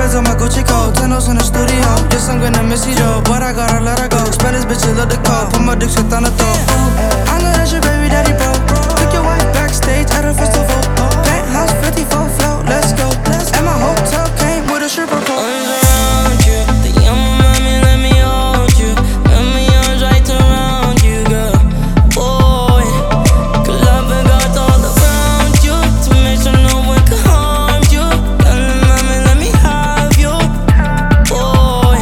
Diamonds on my Gucci coat, tennos in the studio. Yes, I'm gonna miss you though, but I gotta let her go. Spend this bitch, love the call, put my dick shit on the throat. I know that's your baby daddy, bro. Took your wife backstage at a festival. Penthouse 54 float, let's go. And my hotel came with a stripper pole. Around you, the young mommy, let me hold you. Let me arms right around you, girl. Boy, good love and got all around you to make sure no one can harm you. Young mommy, let me have you, boy.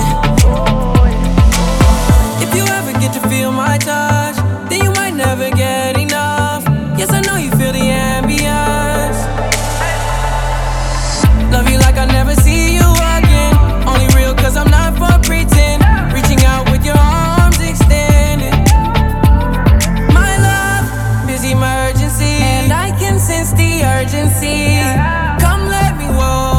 If you ever get to feel my touch, then you might never get enough. Yes, I know you feel the ambience. Love you like I never see you again. Only real cause I'm not for pretend. Reaching out with your arms extended. My love, busy my urgency. And I can sense the urgency. Come let me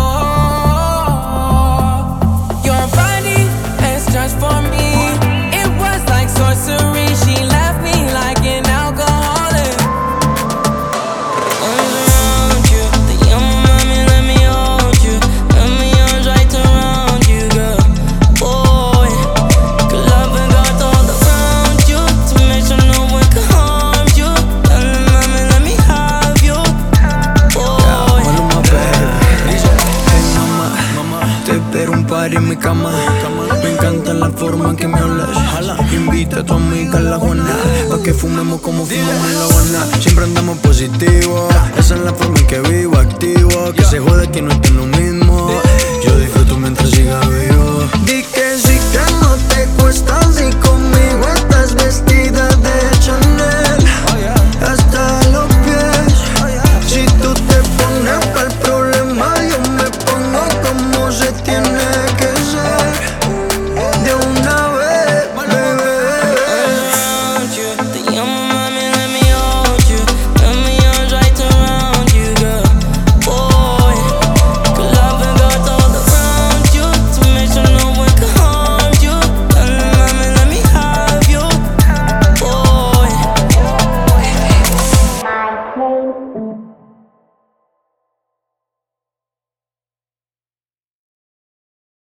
walk. Your body is just for me. It was like sorcery. She left me like an alcoholic. Around you, the young mommy, let me hold you. Let me arms right around you, girl. Boy, good love and got all around you to make sure no one can harm you. Young mommy, let me have you, boy. Maluma, baby. Hey, mamá, te espero un par en mi cama. Me encanta la forma en que me hablas. Invita a tu amiga a la Juana, pa' que fumemos como fumamos en La Habana. Siempre andamos positivo, esa es la forma en que vivo, activo. Que se